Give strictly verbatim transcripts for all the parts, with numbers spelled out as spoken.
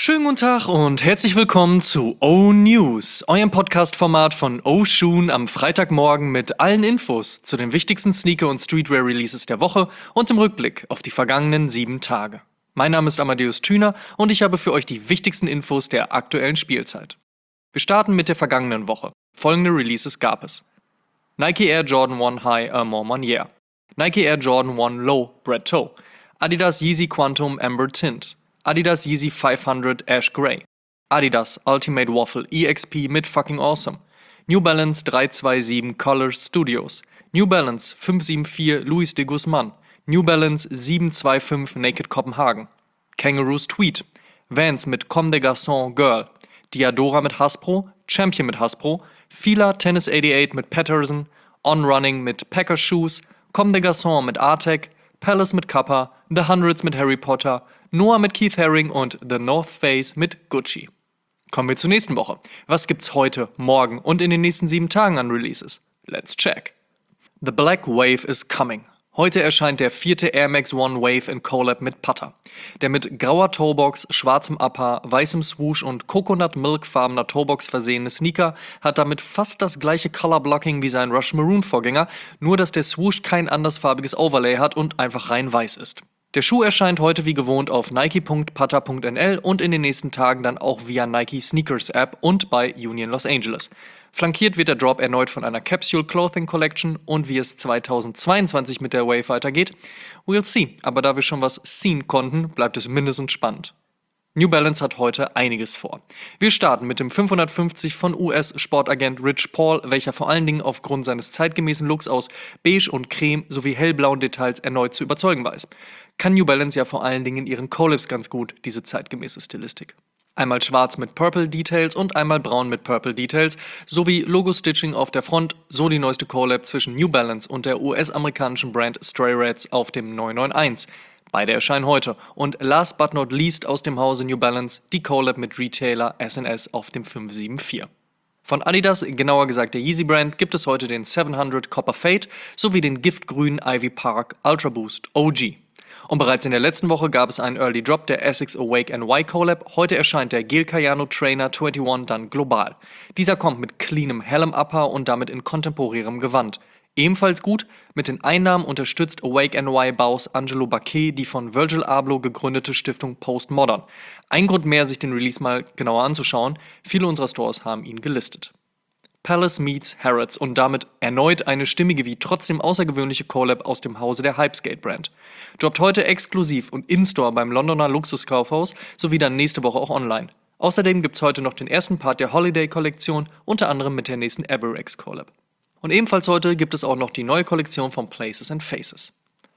Schönen guten Tag und herzlich willkommen zu O-News, eurem Podcast-Format von O-Shoon am Freitagmorgen mit allen Infos zu den wichtigsten Sneaker- und Streetwear-Releases der Woche und im Rückblick auf die vergangenen sieben Tage. Mein Name ist Amadeus Thüner und ich habe für euch die wichtigsten Infos der aktuellen Spielzeit. Wir starten mit der vergangenen Woche. Folgende Releases gab es: Nike Air Jordan eins High Air More Manière, Nike Air Jordan eins Low Bread Toe, Adidas Yeezy Quantum Amber Tint, Adidas Yeezy fünfhundert Ash Grey, Adidas Ultimate Waffle E X P mit Fucking Awesome, New Balance drei zwei sieben Colors Studios, New Balance fünf sieben vier Luis de Guzman, New Balance sieben zwei fünf Naked Copenhagen, Kangaroos Tweed, Vans mit Comme des Garçons Girl, Diadora mit Hasbro, Champion mit Hasbro, Fila Tennis achtundachtzig mit Patterson, On Running mit Packer Shoes, Comme des Garçons mit Artec, Palace mit Kappa, The Hundreds mit Harry Potter, Noah mit Keith Haring und The North Face mit Gucci. Kommen wir zur nächsten Woche. Was gibt's heute, morgen und in den nächsten sieben Tagen an Releases? Let's check. The Black Wave is coming. Heute erscheint der vierte Air Max One Wave in Collab mit Putter. Der mit grauer Toebox, schwarzem Upper, weißem Swoosh und Coconut Milk-farbener Toebox versehene Sneaker hat damit fast das gleiche Color Blocking wie sein Rush Maroon Vorgänger, nur dass der Swoosh kein andersfarbiges Overlay hat und einfach rein weiß ist. Der Schuh erscheint heute wie gewohnt auf nike punkt putter punkt n l und in den nächsten Tagen dann auch via Nike Sneakers App und bei Union Los Angeles. Flankiert wird der Drop erneut von einer Capsule Clothing Collection und wie es zweitausendzweiundzwanzig mit der Wave weitergeht, we'll see. Aber da wir schon was sehen konnten, bleibt es mindestens spannend. New Balance hat heute einiges vor. Wir starten mit dem fünfhundertfünfzig von U S-Sportagent Rich Paul, welcher vor allen Dingen aufgrund seines zeitgemäßen Looks aus beige und creme sowie hellblauen Details erneut zu überzeugen weiß. Kann New Balance ja vor allen Dingen in ihren Collabs ganz gut, diese zeitgemäße Stilistik. Einmal schwarz mit Purple Details und einmal braun mit Purple Details, sowie Logo-Stitching auf der Front, so die neueste Collab zwischen New Balance und der U S-amerikanischen Brand Stray Rats auf dem neun neun eins. Beide erscheinen heute. Und last but not least aus dem Hause New Balance die Collab mit Retailer S N S auf dem fünf sieben vier. Von Adidas, genauer gesagt der Yeezy Brand, gibt es heute den siebenhundert Copper Fade sowie den giftgrünen Ivy Park Ultra Boost O G. Und bereits in der letzten Woche gab es einen Early Drop der Essex Awake N Y Collab. Heute erscheint der Gel Kayano Trainer einundzwanzig dann global. Dieser kommt mit cleanem, hellem Upper und damit in kontemporärem Gewand. Ebenfalls gut, mit den Einnahmen unterstützt Awake N Y-Baus Angelo Bacquet die von Virgil Abloh gegründete Stiftung Postmodern. Ein Grund mehr, sich den Release mal genauer anzuschauen. Viele unserer Stores haben ihn gelistet. Palace meets Harrods und damit erneut eine stimmige wie trotzdem außergewöhnliche Collab aus dem Hause der Hypeskate Brand. Droppt heute exklusiv und in-store beim Londoner Luxuskaufhaus sowie dann nächste Woche auch online. Außerdem gibt's heute noch den ersten Part der Holiday-Kollektion, unter anderem mit der nächsten Everex Collab. Und ebenfalls heute gibt es auch noch die neue Kollektion von Places and Faces.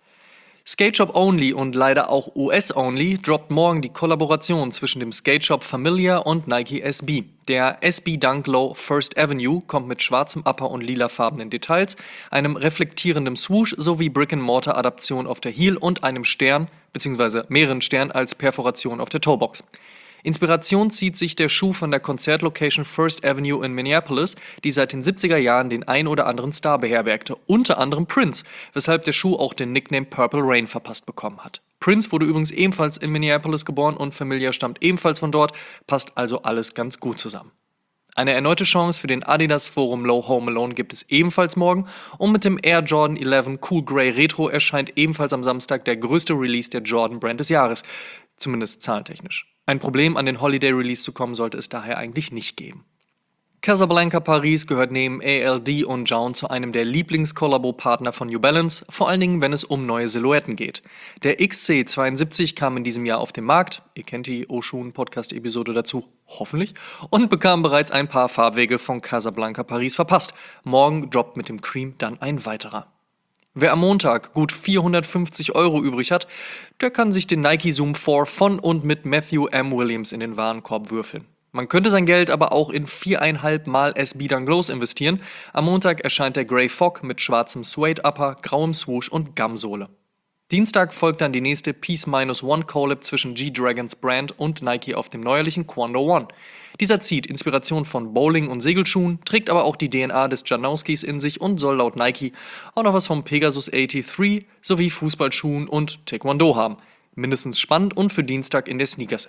Skate Shop Only und leider auch U S Only droppt morgen die Kollaboration zwischen dem Skate Shop Familia und Nike S B. Der S B Dunk Low First Avenue kommt mit schwarzem Upper und lilafarbenen Details, einem reflektierenden Swoosh sowie Brick-and-Mortar-Adaption auf der Heel und einem Stern bzw. mehreren Sternen als Perforation auf der Toebox. Inspiration zieht sich der Schuh von der Konzertlocation First Avenue in Minneapolis, die seit den siebziger Jahren den ein oder anderen Star beherbergte, unter anderem Prince, weshalb der Schuh auch den Nickname Purple Rain verpasst bekommen hat. Prince wurde übrigens ebenfalls in Minneapolis geboren und Familia stammt ebenfalls von dort, passt also alles ganz gut zusammen. Eine erneute Chance für den Adidas Forum Low Home Alone gibt es ebenfalls morgen und mit dem Air Jordan elf Cool Grey Retro erscheint ebenfalls am Samstag der größte Release der Jordan Brand des Jahres, zumindest zahlentechnisch. Ein Problem, an den Holiday Release zu kommen, sollte es daher eigentlich nicht geben. Casablanca Paris gehört neben A L D und Jown zu einem der Lieblings-Kollabo-Partner von New Balance, vor allen Dingen, wenn es um neue Silhouetten geht. Der X C zweiundsiebzig kam in diesem Jahr auf den Markt, ihr kennt die O-Shoon-Podcast-Episode dazu, hoffentlich, und bekam bereits ein paar Farbwege von Casablanca Paris verpasst. Morgen droppt mit dem Cream dann ein weiterer. Wer am Montag gut vierhundertfünfzig Euro übrig hat, der kann sich den Nike Zoom vier von und mit Matthew M. Williams in den Warenkorb würfeln. Man könnte sein Geld aber auch in viereinhalb Mal S B Dunk Lows investieren. Am Montag erscheint der Grey Fog mit schwarzem Suede Upper, grauem Swoosh und Gumsohle. Dienstag folgt dann die nächste Peace Minus One Collab zwischen G-Dragons Brand und Nike auf dem neuerlichen Quando One. Dieser zieht Inspiration von Bowling- und Segelschuhen, trägt aber auch die D N A des Janowskis in sich und soll laut Nike auch noch was vom Pegasus dreiundachtzig sowie Fußballschuhen und Taekwondo haben. Mindestens spannend und für Dienstag in der Sneakers-App.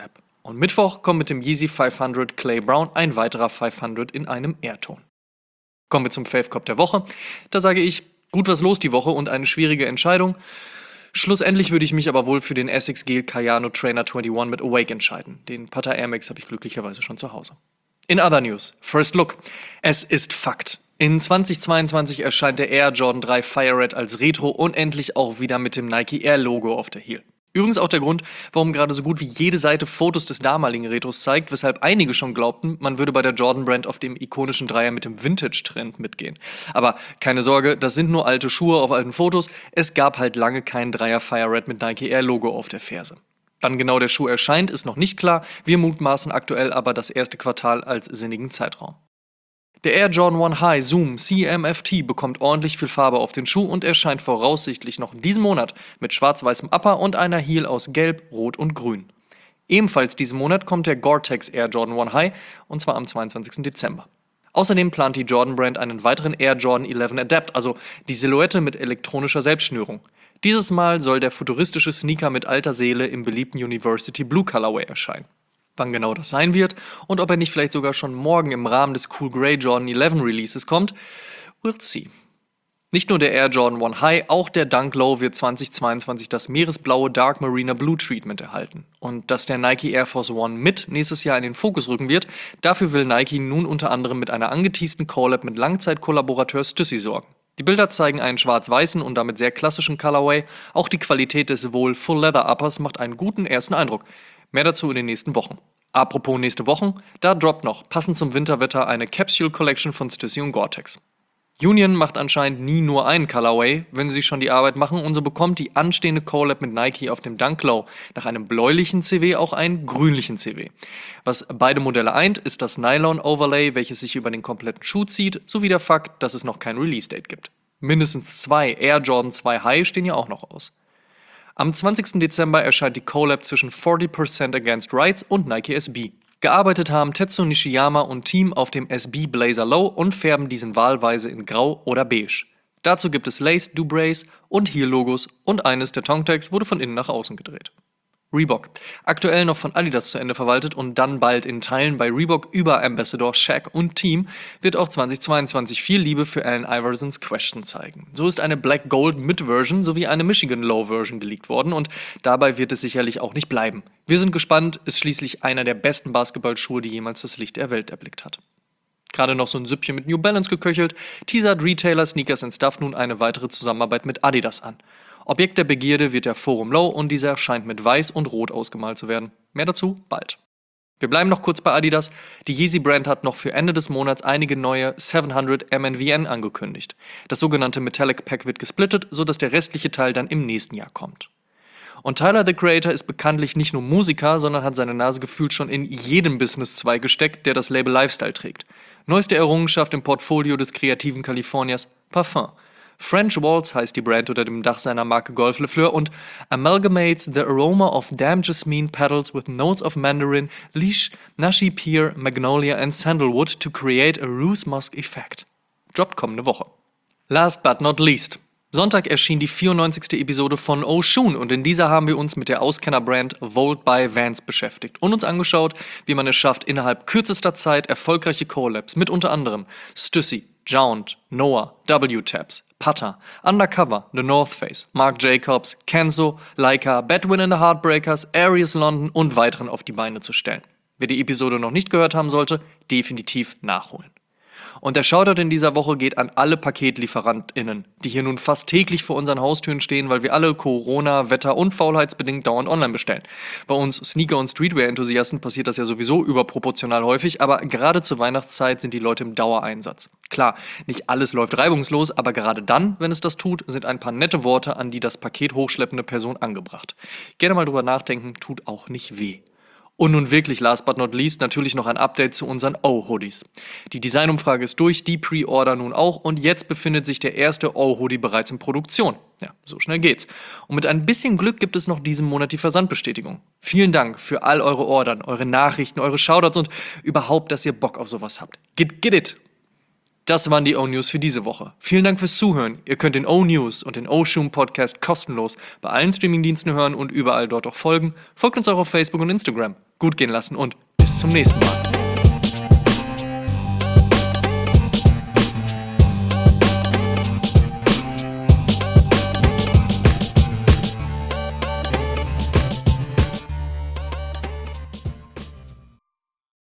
Und Mittwoch kommt mit dem Yeezy fünfhundert Clay Brown ein weiterer fünfhundert in einem Airton. Kommen wir zum Fave Cop der Woche. Da sage ich, gut was los die Woche und eine schwierige Entscheidung. Schlussendlich würde ich mich aber wohl für den Essex Gel Kayano Trainer einundzwanzig mit Awake entscheiden. Den Pata Air Max habe ich glücklicherweise schon zu Hause. In other news, First Look. Es ist Fakt. In zweitausendzweiundzwanzig erscheint der Air Jordan drei Fire Red als Retro und endlich auch wieder mit dem Nike Air Logo auf der Heel. Übrigens auch der Grund, warum gerade so gut wie jede Seite Fotos des damaligen Retros zeigt, weshalb einige schon glaubten, man würde bei der Jordan Brand auf dem ikonischen Dreier mit dem Vintage-Trend mitgehen. Aber keine Sorge, das sind nur alte Schuhe auf alten Fotos. Es gab halt lange keinen Dreier Fire Red mit Nike Air Logo auf der Ferse. Wann genau der Schuh erscheint, ist noch nicht klar. Wir mutmaßen aktuell aber das erste Quartal als sinnigen Zeitraum. Der Air Jordan eins High Zoom C M F T bekommt ordentlich viel Farbe auf den Schuh und erscheint voraussichtlich noch diesen Monat mit schwarz-weißem Upper und einer Heel aus Gelb, Rot und Grün. Ebenfalls diesen Monat kommt der Gore-Tex Air Jordan eins High und zwar am zweiundzwanzigsten Dezember. Außerdem plant die Jordan Brand einen weiteren Air Jordan elf Adapt, also die Silhouette mit elektronischer Selbstschnürung. Dieses Mal soll der futuristische Sneaker mit alter Seele im beliebten University Blue Colorway erscheinen. Wann genau das sein wird und ob er nicht vielleicht sogar schon morgen im Rahmen des Cool Grey Jordan elf Releases kommt, we'll see. Nicht nur der Air Jordan eins High, auch der Dunk Low wird zweitausendzweiundzwanzig das meeresblaue Dark Marina Blue Treatment erhalten. Und dass der Nike Air Force One mit nächstes Jahr in den Fokus rücken wird, dafür will Nike nun unter anderem mit einer angeteasten Collab mit Langzeit-Kollaborateur Stussy sorgen. Die Bilder zeigen einen schwarz-weißen und damit sehr klassischen Colorway, auch die Qualität des wohl Full Leather Uppers macht einen guten ersten Eindruck. Mehr dazu in den nächsten Wochen. Apropos nächste Wochen, da droppt noch, passend zum Winterwetter, eine Capsule Collection von Stussy und Gore-Tex. Union macht anscheinend nie nur einen Colorway, wenn sie schon die Arbeit machen, und so bekommt die anstehende Collab mit Nike auf dem Dunk Low nach einem bläulichen C W auch einen grünlichen C W. Was beide Modelle eint, ist das Nylon-Overlay, welches sich über den kompletten Schuh zieht, sowie der Fakt, dass es noch kein Release-Date gibt. Mindestens zwei Air Jordan zwei High stehen ja auch noch aus. Am zwanzigsten Dezember erscheint die Collab zwischen forty percent Against Rights und Nike S B. Gearbeitet haben Tetsu Nishiyama und Team auf dem S B Blazer Low und färben diesen wahlweise in Grau oder Beige. Dazu gibt es Laced Dubrays und Heel-Logos und eines der Tongtags wurde von innen nach außen gedreht. Reebok. Aktuell noch von Adidas zu Ende verwaltet und dann bald in Teilen bei Reebok über Ambassador Shaq und Team, wird auch zweitausendzweiundzwanzig viel Liebe für Allen Iversons Question zeigen. So ist eine Black Gold Mid-Version sowie eine Michigan Low-Version geleakt worden und dabei wird es sicherlich auch nicht bleiben. Wir sind gespannt, ist schließlich einer der besten Basketballschuhe, die jemals das Licht der Welt erblickt hat. Gerade noch so ein Süppchen mit New Balance geköchelt, teasert Retailer Sneakers and Stuff nun eine weitere Zusammenarbeit mit Adidas an. Objekt der Begierde wird der Forum Low und dieser scheint mit Weiß und Rot ausgemalt zu werden. Mehr dazu bald. Wir bleiben noch kurz bei Adidas. Die Yeezy-Brand hat noch für Ende des Monats einige neue siebenhundert M N V N angekündigt. Das sogenannte Metallic Pack wird gesplittet, sodass der restliche Teil dann im nächsten Jahr kommt. Und Tyler, the Creator, ist bekanntlich nicht nur Musiker, sondern hat seine Nase gefühlt schon in jedem Businesszweig gesteckt, der das Label Lifestyle trägt. Neueste Errungenschaft im Portfolio des kreativen Kaliforniers: Parfum. French Waltz heißt die Brand unter dem Dach seiner Marke Golf Le Fleur und amalgamates the aroma of damn jasmine petals with notes of mandarin, leash, nashi pear, magnolia and sandalwood to create a rose musk effect. Droppt kommende Woche. Last but not least. Sonntag erschien die vierundneunzigste Episode von Oshun und in dieser haben wir uns mit der Auskennerbrand Volt by Vans beschäftigt und uns angeschaut, wie man es schafft, innerhalb kürzester Zeit erfolgreiche Collabs mit unter anderem Stussy, Jount, Noah, W-Tabs, Pata, Undercover, The North Face, Marc Jacobs, Kenzo, Leica, Bedouin and the Heartbreakers, Arius London und weiteren auf die Beine zu stellen. Wer die Episode noch nicht gehört haben sollte, definitiv nachholen. Und der Shoutout in dieser Woche geht an alle PaketlieferantInnen, die hier nun fast täglich vor unseren Haustüren stehen, weil wir alle Corona, Wetter und faulheitsbedingt dauernd online bestellen. Bei uns Sneaker- und Streetwear-Enthusiasten passiert das ja sowieso überproportional häufig, aber gerade zur Weihnachtszeit sind die Leute im Dauereinsatz. Klar, nicht alles läuft reibungslos, aber gerade dann, wenn es das tut, sind ein paar nette Worte an die das Paket hochschleppende Person angebracht. Gerne mal drüber nachdenken, tut auch nicht weh. Und nun wirklich last but not least natürlich noch ein Update zu unseren O-Hoodies. Die Designumfrage ist durch, die Pre-Order nun auch und jetzt befindet sich der erste O-Hoodie bereits in Produktion. Ja, so schnell geht's. Und mit ein bisschen Glück gibt es noch diesen Monat die Versandbestätigung. Vielen Dank für all eure Ordern, eure Nachrichten, eure Shoutouts und überhaupt, dass ihr Bock auf sowas habt. Get, get it! Das waren die O-News für diese Woche. Vielen Dank fürs Zuhören. Ihr könnt den O-News und den O-Shoon Podcast kostenlos bei allen Streamingdiensten hören und überall dort auch folgen. Folgt uns auch auf Facebook und Instagram. Gut gehen lassen und bis zum nächsten Mal.